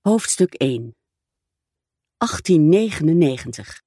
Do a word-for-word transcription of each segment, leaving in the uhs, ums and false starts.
Hoofdstuk één. achttien negenennegentig.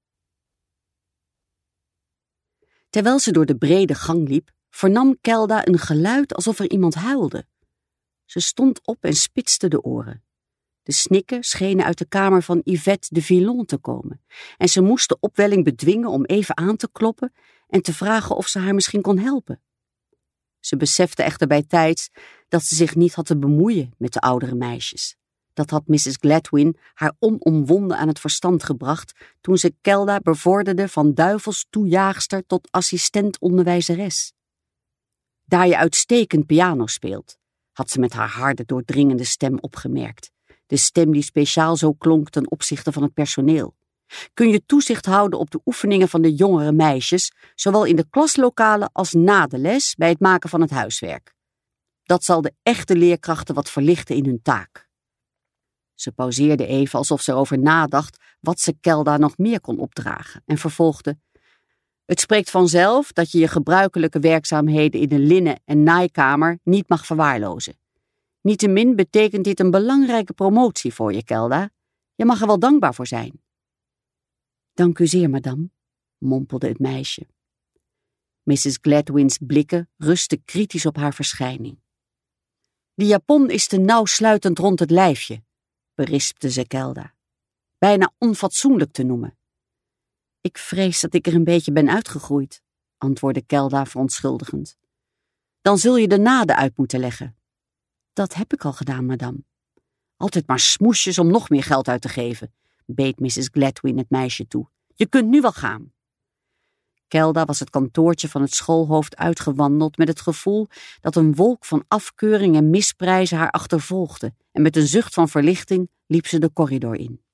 Terwijl ze door de brede gang liep, vernam Kelda een geluid alsof er iemand huilde. Ze stond op en spitste de oren. De snikken schenen uit de kamer van Yvette de Villon te komen, en ze moest de opwelling bedwingen om even aan te kloppen en te vragen of ze haar misschien kon helpen. Ze besefte echter bijtijds dat ze zich niet had te bemoeien met de oudere meisjes. Dat had missus Gladwin haar onomwonden aan het verstand gebracht toen ze Kelda bevorderde van duivelstoejaagster tot assistent-onderwijzeres. Daar je uitstekend piano speelt, had ze met haar harde, doordringende stem opgemerkt. De stem die speciaal zo klonk ten opzichte van het personeel. Kun je toezicht houden op de oefeningen van de jongere meisjes, zowel in de klaslokalen als na de les bij het maken van het huiswerk. Dat zal de echte leerkrachten wat verlichten in hun taak. Ze pauzeerde even alsof ze erover nadacht wat ze Kelda nog meer kon opdragen en vervolgde: Het spreekt vanzelf dat je je gebruikelijke werkzaamheden in de linnen- en naaikamer niet mag verwaarlozen. Niettemin betekent dit een belangrijke promotie voor je, Kelda. Je mag er wel dankbaar voor zijn. Dank u zeer, madame, mompelde het meisje. missus Gladwins blikken rustten kritisch op haar verschijning. Die japon is te nauw sluitend rond het lijfje, berispte ze Kelda. Bijna onfatsoenlijk te noemen. Ik vrees dat ik er een beetje ben uitgegroeid, antwoordde Kelda verontschuldigend. Dan zul je de naden uit moeten leggen. Dat heb ik al gedaan, madame. Altijd maar smoesjes om nog meer geld uit te geven, beet missus Gladwin het meisje toe. Je kunt nu wel gaan. Kelda was het kantoortje van het schoolhoofd uitgewandeld met het gevoel dat een wolk van afkeuring en misprijzen haar achtervolgde, en met een zucht van verlichting liep ze de corridor in.